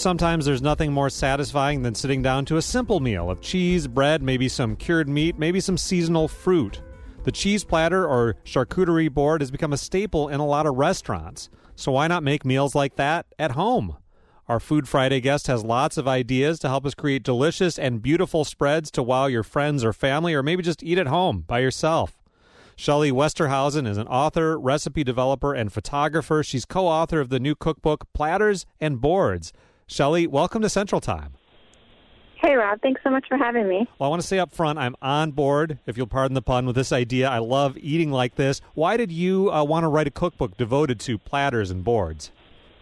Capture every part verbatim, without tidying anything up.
Sometimes there's nothing more satisfying than sitting down to a simple meal of cheese, bread, maybe some cured meat, maybe some seasonal fruit. The cheese platter or charcuterie board has become a staple in a lot of restaurants. So why not make meals like that at home? Our Food Friday guest has lots of ideas to help us create delicious and beautiful spreads to wow your friends or family, or maybe just eat at home by yourself. Shelley Westerhausen is an author, recipe developer, and photographer. She's co-author of the new cookbook, Platters and Boards. Shelley, welcome to Central Time. Hey, Rob. Thanks so much for having me. Well, I want to say up front, I'm on board, if you'll pardon the pun, with this idea. I love eating like this. Why did you uh, want to write a cookbook devoted to platters and boards?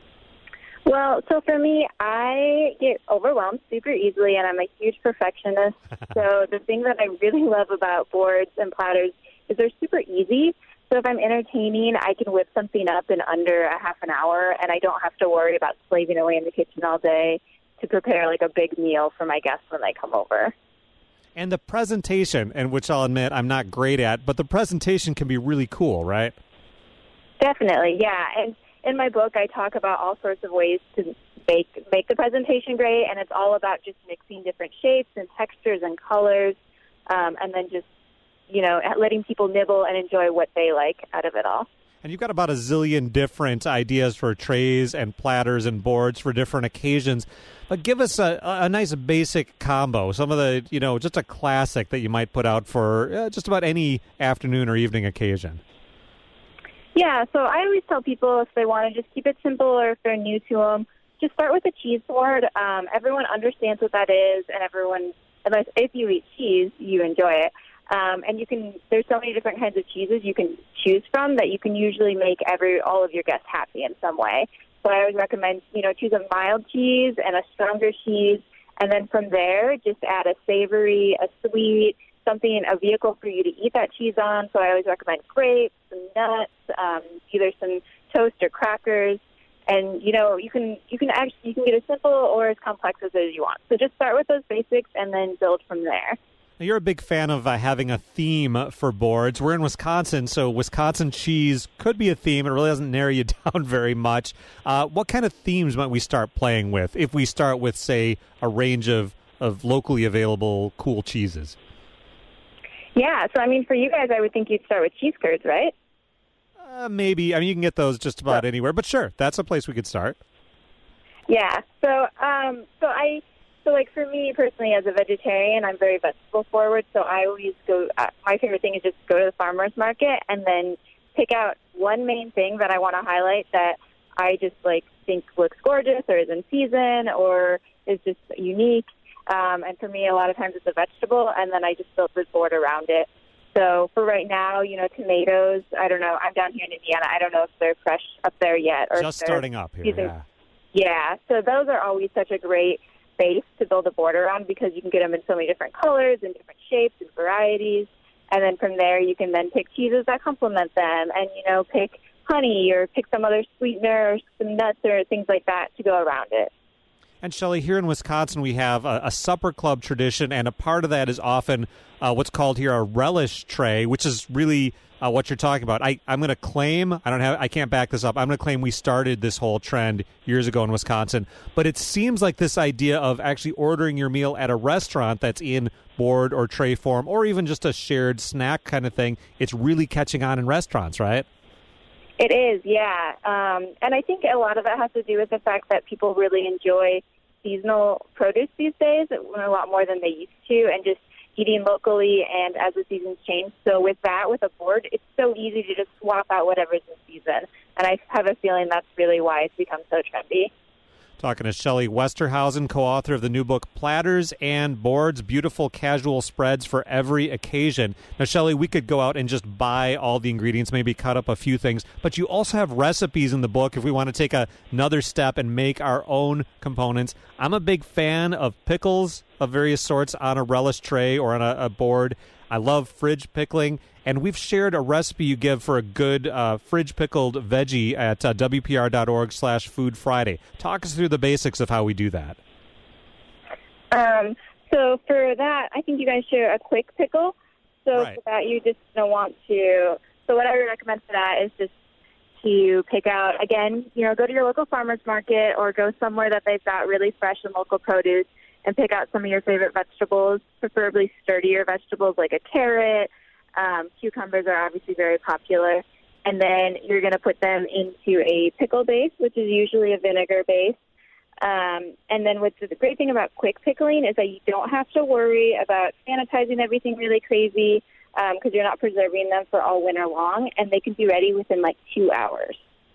Well, so for me, I get overwhelmed super easily, and I'm a huge perfectionist. So the thing that I really love about boards and platters is they're super easy. So if I'm entertaining, I can whip something up in under a half an hour, and I don't have to worry about slaving away in the kitchen all day to prepare like a big meal for my guests when they come over. And the presentation, and which I'll admit I'm not great at, but the presentation can be really cool, right? Definitely, yeah. And in my book, I talk about all sorts of ways to make make the presentation great, and it's all about just mixing different shapes and textures and colors, um, and then just, you know, letting people nibble and enjoy what they like out of it all. And you've got about a zillion different ideas for trays and platters and boards for different occasions. But give us a, a nice basic combo, some of the, you know, just a classic that you might put out for uh, just about any afternoon or evening occasion. Yeah, so I always tell people if they want to just keep it simple or if they're new to them, just start with a cheese board. Um, everyone understands what that is, and everyone, unless if you eat cheese, you enjoy it. Um, and you can, there's so many different kinds of cheeses you can choose from that you can usually make every all of your guests happy in some way. So I always recommend, you know, choose a mild cheese and a stronger cheese, and then from there, just add a savory, a sweet, something, a vehicle for you to eat that cheese on. So I always recommend grapes, some nuts, um, either some toast or crackers. And, you know, you can you can actually you can get as simple or as complex as you want. So just start with those basics and then build from there. Now, you're a big fan of uh, having a theme for boards. We're in Wisconsin, so Wisconsin cheese could be a theme. It really doesn't narrow you down very much. Uh, what kind of themes might we start playing with if we start with, say, a range of, of locally available cool cheeses? Yeah, so I mean, for you guys, I would think you'd start with cheese curds, right? Uh, maybe. I mean, you can get those just about so, anywhere, but sure, that's a place we could start. Yeah, so um, so I... So, like, for me personally, as a vegetarian, I'm very vegetable forward. So I always go, uh, my favorite thing is just go to the farmer's market and then pick out one main thing that I want to highlight that I just, like, think looks gorgeous or is in season or is just unique. Um, and for me, a lot of times it's a vegetable, and then I just build this board around it. So for right now, you know, tomatoes, I don't know. I'm down here in Indiana. I don't know if they're fresh up there yet. Or just starting up here, using, yeah. Yeah, so those are always such a great base to build a board around because you can get them in so many different colors and different shapes and varieties. And then from there, you can then pick cheeses that complement them and, you know, pick honey or pick some other sweetener or some nuts or things like that to go around it. And, Shelley, here in Wisconsin, we have a, a supper club tradition, and a part of that is often uh, what's called here a relish tray, which is really uh, what you're talking about. I, I'm going to claim, I don't have, I can't back this up, I'm going to claim we started this whole trend years ago in Wisconsin, but it seems like this idea of actually ordering your meal at a restaurant that's in board or tray form, or even just a shared snack kind of thing, it's really catching on in restaurants, right? It is, yeah. Um, and I think a lot of that has to do with the fact that people really enjoy seasonal produce these days a lot more than they used to, and just eating locally and as the seasons change. So with that, with a board, it's so easy to just swap out whatever's in season. And I have a feeling that's really why it's become so trendy. Talking to Shelley Westerhausen, co-author of the new book, Platters and Boards, Beautiful Casual Spreads for Every Occasion. Now, Shelley, we could go out and just buy all the ingredients, maybe cut up a few things, but you also have recipes in the book if we want to take a, another step and make our own components. I'm a big fan of pickles of various sorts on a relish tray or on a, a board. I love fridge pickling, and we've shared a recipe you give for a good uh, fridge pickled veggie at uh, W P R dot org slash Food Friday. Talk us through the basics of how we do that. Um, so for that, I think you guys share a quick pickle. So right. for that, you just don't want to. So what I would recommend for that is just to pick out, again, you know, go to your local farmer's market or go somewhere that they've got really fresh and local produce and pick out some of your favorite vegetables, preferably sturdier vegetables like a carrot. Um, cucumbers are obviously very popular. And then you're going to put them into a pickle base, which is usually a vinegar base. Um, and then what's the great thing about quick pickling is that you don't have to worry about sanitizing everything really crazy because um, you're not preserving them for all winter long, and they can be ready within like two hours.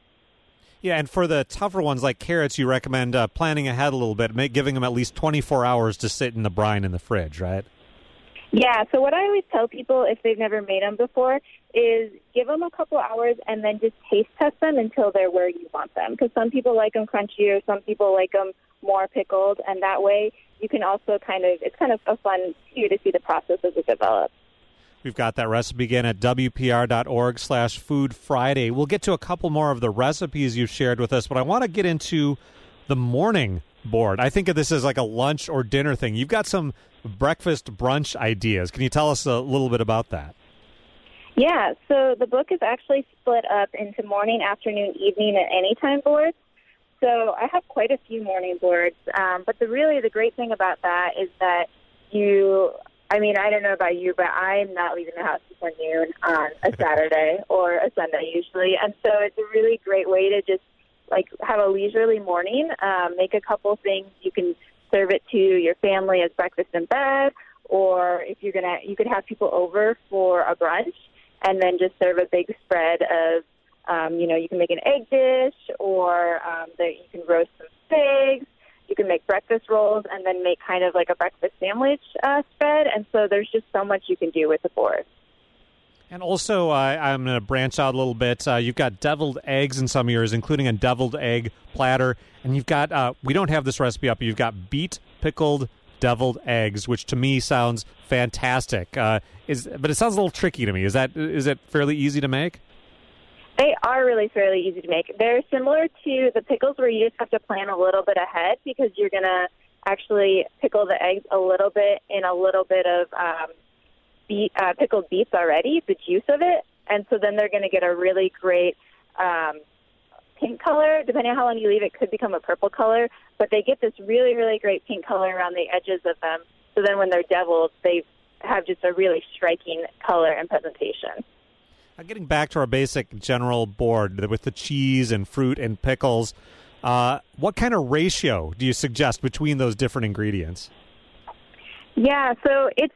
Yeah, and for the tougher ones like carrots, you recommend uh, planning ahead a little bit, make, giving them at least twenty-four hours to sit in the brine in the fridge, right? Yeah, so what I always tell people if they've never made them before is give them a couple hours and then just taste test them until they're where you want them. Because some people like them crunchy, some people like them more pickled, and that way you can also kind of, it's kind of a fun too to see the process as it develops. We've got that recipe again at W P R dot org slash Food Friday. We'll get to a couple more of the recipes you've shared with us, but I want to get into the morning board. I think of this as like a lunch or dinner thing. You've got some breakfast brunch ideas. Can you tell us a little bit about that? Yeah, so the book is actually split up into morning, afternoon, evening, and anytime boards. So I have quite a few morning boards, um, but the really the great thing about that is that you, I mean, I don't know about you, but I'm not leaving the house before noon on a Saturday or a Sunday usually, and so it's a really great way to just like have a leisurely morning, um, make a couple things. You can serve it to your family as breakfast in bed, or if you're gonna, you could have people over for a brunch, and then just serve a big spread of, um, you know, you can make an egg dish, or um, the, you can roast some figs. You can make breakfast rolls, and then make kind of like a breakfast sandwich uh, spread. And so there's just so much you can do with the board. And also, uh, I'm going to branch out a little bit. Uh, you've got deviled eggs in some of yours, including a deviled egg platter. And you've got, uh, we don't have this recipe up, but you've got beet pickled deviled eggs, which to me sounds fantastic. Uh, is But it sounds a little tricky to me. Is that is it fairly easy to make? They are really fairly easy to make. They're similar to the pickles where you just have to plan a little bit ahead because you're going to actually pickle the eggs a little bit in a little bit of um, beet, uh, pickled beets already, the juice of it. And so then they're going to get a really great um, pink color. Depending on how long you leave it, could become a purple color. But they get this really, really great pink color around the edges of them. So then when they're deviled, they have just a really striking color and presentation. Uh, getting back to our basic general board with the cheese and fruit and pickles, uh, what kind of ratio do you suggest between those different ingredients? Yeah, so it's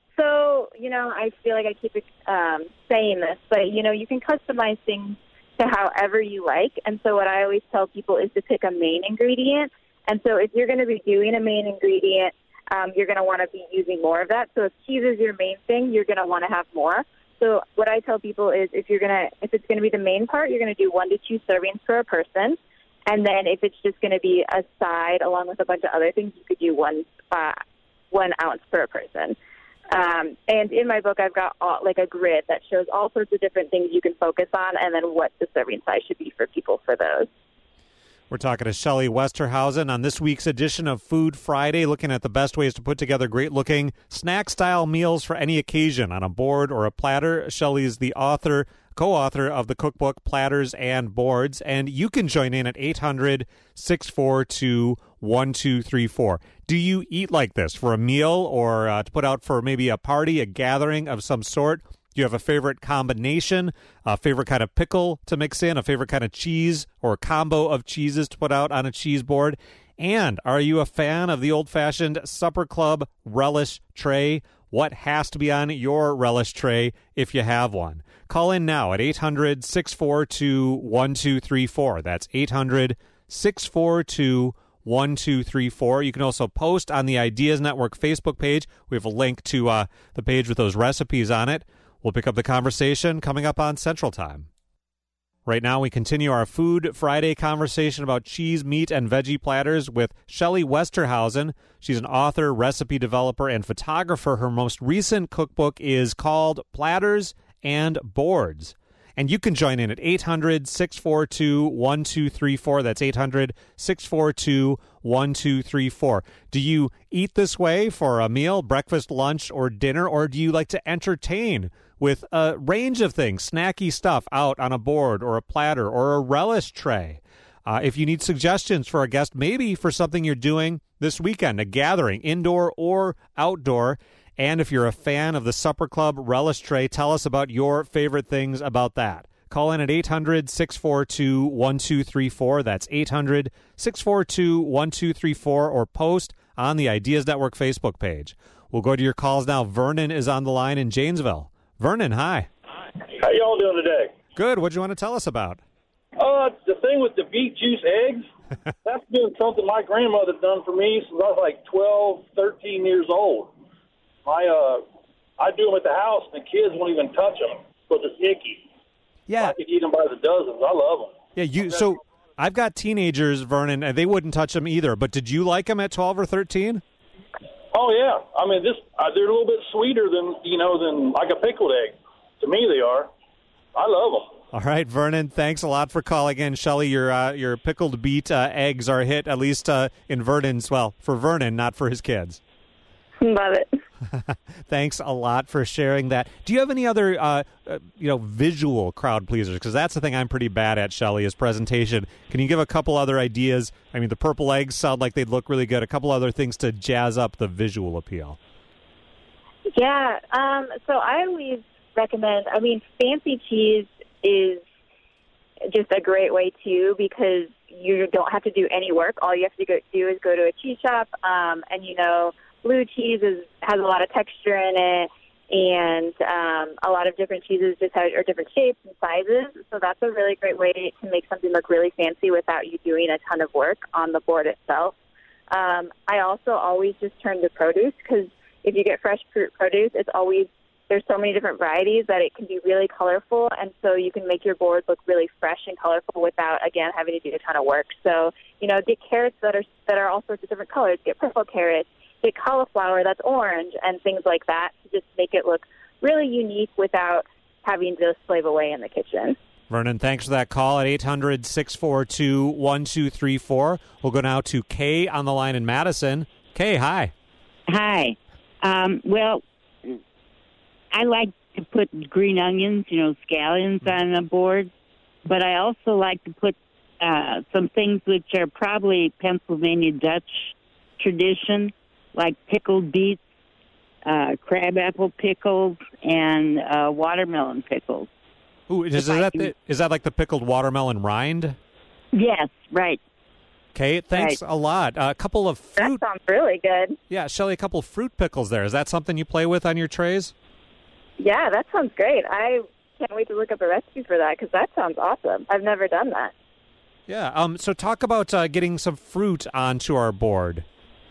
so, you know, I feel like I keep um, saying this, but, you know, you can customize things to however you like. And so what I always tell people is to pick a main ingredient. And so if you're going to be doing a main ingredient, um, you're going to want to be using more of that. So if cheese is your main thing, you're going to want to have more. So what I tell people is if you're gonna, if it's going to be the main part, you're going to do one to two servings per person. And then if it's just going to be a side along with a bunch of other things, you could do one, uh, one ounce per person. Um, and in my book, I've got all, like a grid that shows all sorts of different things you can focus on and then what the serving size should be for people for those. We're talking to Shelley Westerhausen on this week's edition of Food Friday, looking at the best ways to put together great-looking snack-style meals for any occasion on a board or a platter. Shelley is the author, co-author of the cookbook Platters and Boards, and you can join in at eight hundred, six four two, one two three four. Do you eat like this for a meal or uh, to put out for maybe a party, a gathering of some sort? Do you have a favorite combination, a favorite kind of pickle to mix in, a favorite kind of cheese or combo of cheeses to put out on a cheese board? And are you a fan of the old-fashioned supper club relish tray? What has to be on your relish tray if you have one? Call in now at eight hundred, six four two, one two three four. That's eight hundred, six four two, one two three four. You can also post on the Ideas Network Facebook page. We have a link to uh, the page with those recipes on it. We'll pick up the conversation coming up on Central Time. Right now, we continue our Food Friday conversation about cheese, meat, and veggie platters with Shelley Westerhausen. She's an author, recipe developer, and photographer. Her most recent cookbook is called Platters and Boards. And you can join in at eight hundred, six four two, one two three four. That's eight hundred, six four two, one two three four. Do you eat this way for a meal, breakfast, lunch, or dinner, or do you like to entertain with a range of things, snacky stuff out on a board or a platter or a relish tray. Uh, if you need suggestions for a guest, maybe for something you're doing this weekend, a gathering, indoor or outdoor, and if you're a fan of the Supper Club relish tray, tell us about your favorite things about that. Call in at eight hundred, six four two, one two three four. That's eight hundred, six four two, one two three four, or post on the Ideas Network Facebook page. We'll go to your calls now. Vernon is on the line in Janesville. Vernon, hi. How y'all doing today? Good. What do you want to tell us about? Uh, the thing with the beet juice eggs, that's been something my grandmother done for me since I was like twelve, thirteen years old. My, uh, I do them at the house, and the kids won't even touch them because it's icky. Yeah. I could eat them by the dozens. I love them. Yeah, you. So I've got teenagers, Vernon, and they wouldn't touch them either. But did you like them at twelve or thirteen? Oh, yeah. I mean, this uh, they're a little bit sweeter than, you know, than like a pickled egg. To me, they are. I love them. All right, Vernon, thanks a lot for calling in. Shelley, your uh, your pickled beet uh, eggs are a hit, at least uh, in Vernon's, well, for Vernon, not for his kids. Love it. Thanks a lot for sharing that. Do you have any other, uh, uh, you know, visual crowd pleasers? Because that's the thing I'm pretty bad at, Shelley, is presentation. Can you give a couple other ideas? I mean, the purple eggs sound like they'd look really good. A couple other things to jazz up the visual appeal. Yeah, um, so I always recommend, I mean, fancy cheese is just a great way, too, because you don't have to do any work. All you have to go, do is go to a cheese shop, um, and, you know, blue cheese is, has a lot of texture in it, and um, a lot of different cheeses just have are different shapes and sizes. So that's a really great way to make something look really fancy without you doing a ton of work on the board itself. Um, I also always just turn to produce, because if you get fresh fruit produce, it's always there's so many different varieties that it can be really colorful, and so you can make your board look really fresh and colorful without, again, having to do a ton of work. So, you know, get carrots that are that are all sorts of different colors. Get purple carrots. Get cauliflower that's orange, and things like that to just make it look really unique without having to slave away in the kitchen. Vernon, thanks for that call at eight hundred, six four two, one two three four. We'll go now to Kay on the line in Madison. Kay, hi. Hi. Um, well, I like to put green onions, you know, scallions on a board, but I also like to put uh, some things which are probably Pennsylvania Dutch tradition, like pickled beets, uh, crabapple pickles, and uh, watermelon pickles. Ooh, is, is that the, is that like the pickled watermelon rind? Yes, right. Okay, thanks right. a lot. A couple of fruit. That sounds really good. Yeah, Shelley, a couple of fruit pickles there. Is that something you play with on your trays? Yeah, that sounds great. I can't wait to look up a recipe for that, because that sounds awesome. I've never done that. Yeah. Um. So talk about uh, getting some fruit onto our board.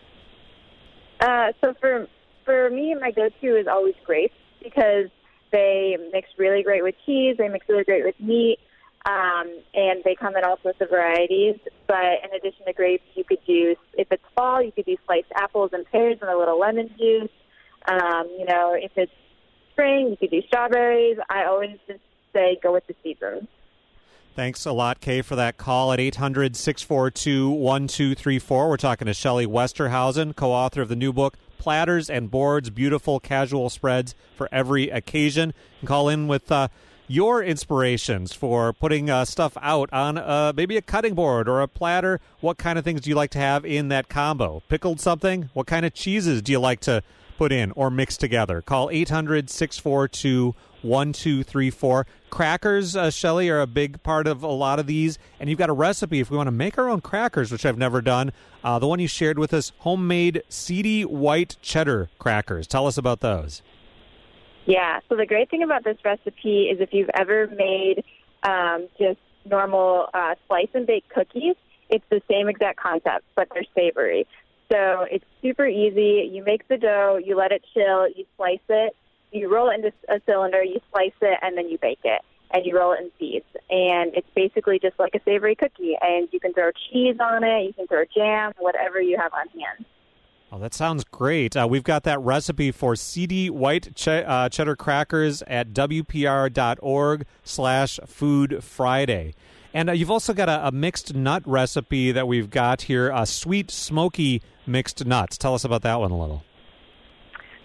Uh, so for for me, my go-to is always grapes, because they mix really great with cheese. They mix really great with meat, um, and they come in all sorts of varieties. But in addition to grapes, you could use, if it's fall, you could do sliced apples and pears and a little lemon juice. Um, you know, if it's spring, you could do strawberries. I always just say go with the seasons. Thanks a lot, Kay, for that call at eight hundred, six four two, one two three four. We're talking to Shelley Westerhausen, co-author of the new book, Platters and Boards, Beautiful Casual Spreads for Every Occasion. You can call in with uh, your inspirations for putting uh, stuff out on uh, maybe a cutting board or a platter. What kind of things do you like to have in that combo? Pickled something? What kind of cheeses do you like to put in or mix together? Call eight hundred, six four two, one two three four. Crackers, uh, Shelley, are a big part of a lot of these, and you've got a recipe if we want to make our own crackers, which I've never done. Uh, the one you shared with us, homemade seedy white cheddar crackers. Tell us about those. Yeah, so the great thing about this recipe is if you've ever made um, just normal uh, slice and bake cookies, it's the same exact concept, but they're savory. So it's super easy. You make the dough, you let it chill, you slice it, you roll it into a cylinder, you slice it, and then you bake it. And you roll it in seeds. And it's basically just like a savory cookie. And you can throw cheese on it, you can throw jam, whatever you have on hand. Oh, that sounds great. Uh, we've got that recipe for seedy white ch- uh, cheddar crackers at wpr.org slash food Friday. And uh, you've also got a, a mixed nut recipe that we've got here, uh, sweet, smoky mixed nuts. Tell us about that one a little.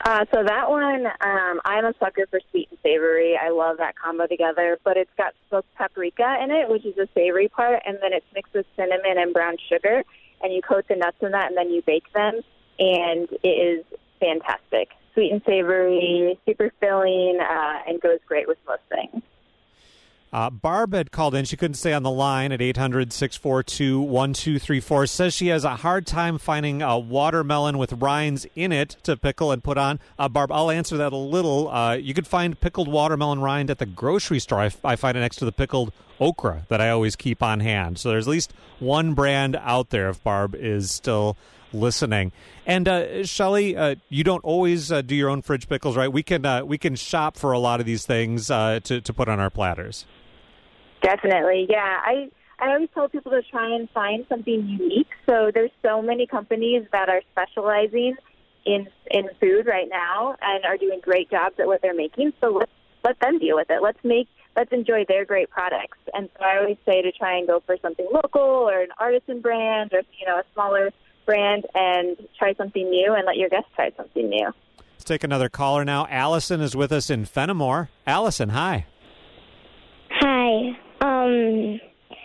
Uh, so that one, um, I'm a sucker for sweet and savory. I love that combo together, but it's got smoked paprika in it, which is the savory part, and then it's mixed with cinnamon and brown sugar, and you coat the nuts in that, and then you bake them, and it is fantastic. Sweet and savory, super filling, uh, and goes great with most things. Uh, Barb had called in. She couldn't stay on the line at eight hundred, six four two, one two three four. Says she has a hard time finding a watermelon with rinds in it to pickle and put on. Uh, Barb, I'll answer that a little. Uh, you could find pickled watermelon rind at the grocery store. I, I find it next to the pickled okra that I always keep on hand. So there's at least one brand out there if Barb is still listening. And uh, Shelley, uh, you don't always uh, do your own fridge pickles, right? We can uh, we can shop for a lot of these things uh, to, to put on our platters. Definitely, yeah. I I always tell people to try and find something unique. So there's so many companies that are specializing in in food right now and are doing great jobs at what they're making. So let's let them deal with it. Let's make let's enjoy their great products. And so I always say to try and go for something local or an artisan brand or you know a smaller brand and try something new and let your guests try something new. Let's take another caller now. Allison is with us in Fenimore. Allison, hi. Hi. Um,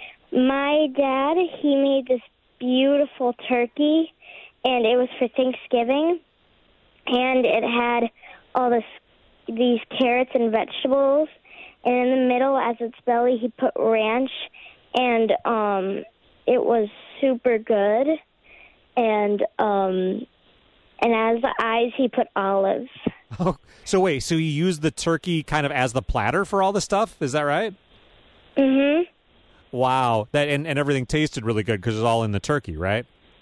my dad, he made this beautiful turkey, and it was for Thanksgiving, and it had all this, these carrots and vegetables, and in the middle, as its belly, he put ranch, and um, it was super good, and um, and as the eyes, he put olives. Oh, so wait, so you used the turkey kind of as the platter for all the stuff? Is that right? Mm-hmm. Wow. That and, and everything tasted really good because it was all in the turkey, right?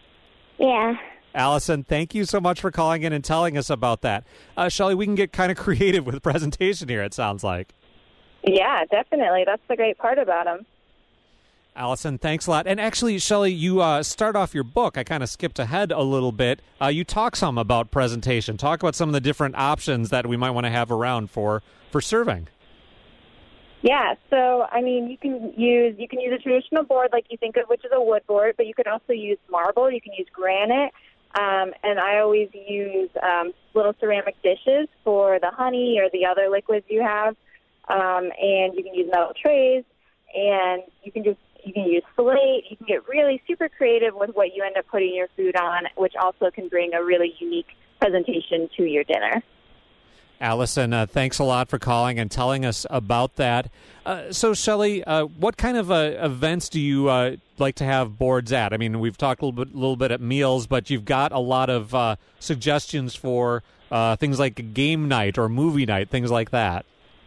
Yeah. Allison, thank you so much for calling in and telling us about that. Uh, Shelley, we can get kind of creative with presentation here, it sounds like. Yeah, definitely. That's the great part about them. Allison, thanks a lot. And actually, Shelley, you uh, start off your book. I kind of skipped ahead a little bit. Uh, you talk some about presentation. Talk about some of the different options that we might want to have around for, for serving. Yeah, so I mean, you can use you can use a traditional board like you think of, which is a wood board, but you can also use marble. You can use granite, um, and I always use um, little ceramic dishes for the honey or the other liquids you have, um, and you can use metal trays, and you can just you can use slate. You can get really super creative with what you end up putting your food on, which also can bring a really unique presentation to your dinner. Allison, uh, thanks a lot for calling and telling us about that. Uh, so, Shelley, uh, what kind of uh, events do you uh, like to have boards at? I mean, we've talked a little bit, little bit at meals, but you've got a lot of uh, suggestions for uh, things like game night or movie night, things like that.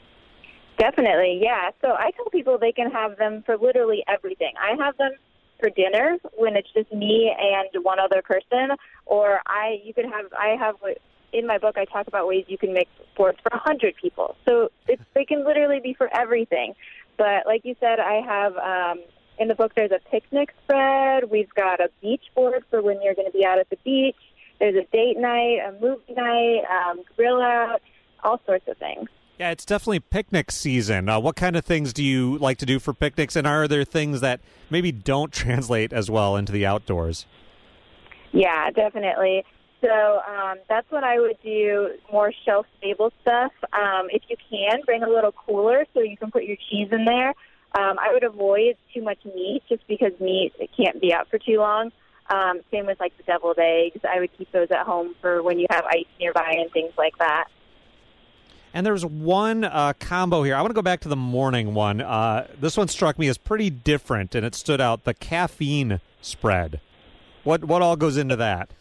Definitely, yeah. So I tell people they can have them for literally everything. I have them for dinner when it's just me and one other person, or I you could have I have. In my book, I talk about ways you can make boards for one hundred people. So it's, they can literally be for everything. But like you said, I have, um, in the book, there's a picnic spread. We've got a beach board for when you're going to be out at the beach. There's a date night, a movie night, um, grill out, all sorts of things. Yeah, it's definitely picnic season. Uh, what kind of things do you like to do for picnics? And are there things that maybe don't translate as well into the outdoors? Yeah, definitely. So um, that's what I would do, more shelf-stable stuff. Um, if you can, bring a little cooler so you can put your cheese in there. Um, I would avoid too much meat just because meat it can't be out for too long. Um, same with, like, the deviled eggs. I would keep those at home for when you have ice nearby and things like that. And there's one uh, combo here. I want to go back to the morning one. Uh, this one struck me as pretty different, and it stood out, the caffeine spread. What what all goes into that?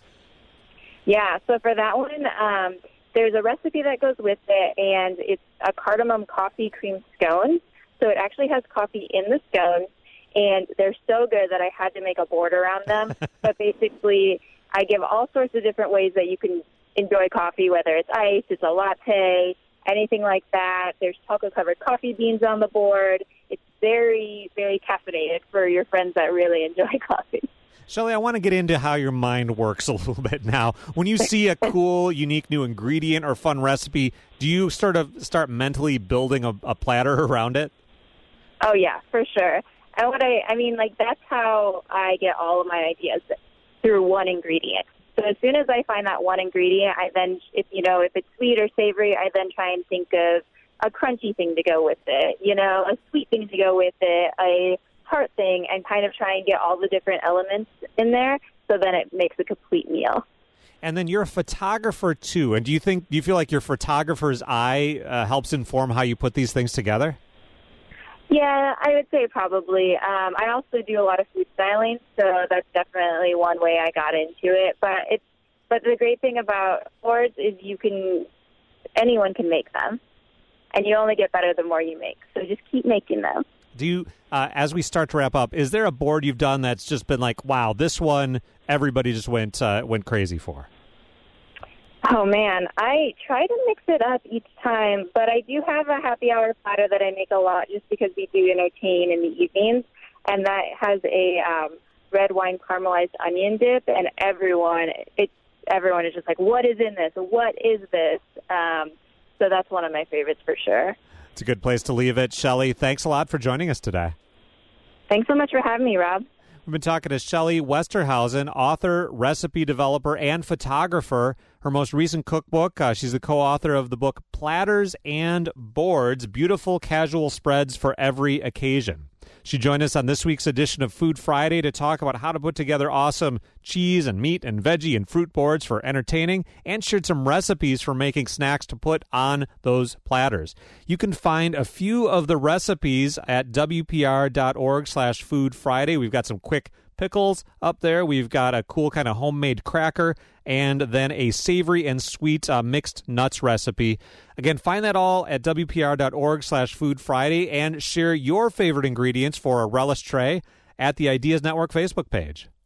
Yeah, so for that one, um, there's a recipe that goes with it, and it's a cardamom coffee cream scone. So it actually has coffee in the scones, and they're so good that I had to make a board around them. But basically, I give all sorts of different ways that you can enjoy coffee, whether it's ice, it's a latte, anything like that. There's chocolate-covered coffee beans on the board. It's very, very caffeinated for your friends that really enjoy coffee. Shelley, I want to get into how your mind works a little bit now. When you see a cool, unique new ingredient or fun recipe, do you sort of start mentally building a, a platter around it? Oh, yeah, for sure. And what I, I mean, like, that's how I get all of my ideas, through one ingredient. So as soon as I find that one ingredient, I then, if you know, if it's sweet or savory, I then try and think of a crunchy thing to go with it, you know, a sweet thing to go with it, a tart thing, and kind of try and get all the different elements in there, so then it makes a complete meal. And then you're a photographer too. And do you think, do you feel like your photographer's eye uh, helps inform how you put these things together? Yeah, I would say probably. Um, I also do a lot of food styling, so that's definitely one way I got into it. But it's but the great thing about boards is you can anyone can make them, and you only get better the more you make. So just keep making them. Do you, uh, as we start to wrap up, is there a board you've done that's just been like, wow, this one everybody just went uh, went crazy for? Oh, man, I try to mix it up each time, but I do have a happy hour platter that I make a lot just because we do entertain in the evenings, and that has a um, red wine caramelized onion dip, and everyone it, everyone is just like, what is in this? What is this? Um, so that's one of my favorites for sure. It's a good place to leave it. Shelley, thanks a lot for joining us today. Thanks so much for having me, Rob. We've been talking to Shelley Westerhausen, author, recipe developer, and photographer. Her most recent cookbook, uh, she's the co-author of the book Platters and Boards, Beautiful Casual Spreads for Every Occasion. She joined us on this week's edition of Food Friday to talk about how to put together awesome cheese and meat and veggie and fruit boards for entertaining, and shared some recipes for making snacks to put on those platters. You can find a few of the recipes at W P R dot org slash Food Friday. We've got some quick pickles up there. We've got a cool kind of homemade cracker, and then a savory and sweet uh, mixed nuts recipe. Again, find that all at W P R dot org slash Food Friday, and share your favorite ingredients for a relish tray at the Ideas Network Facebook page.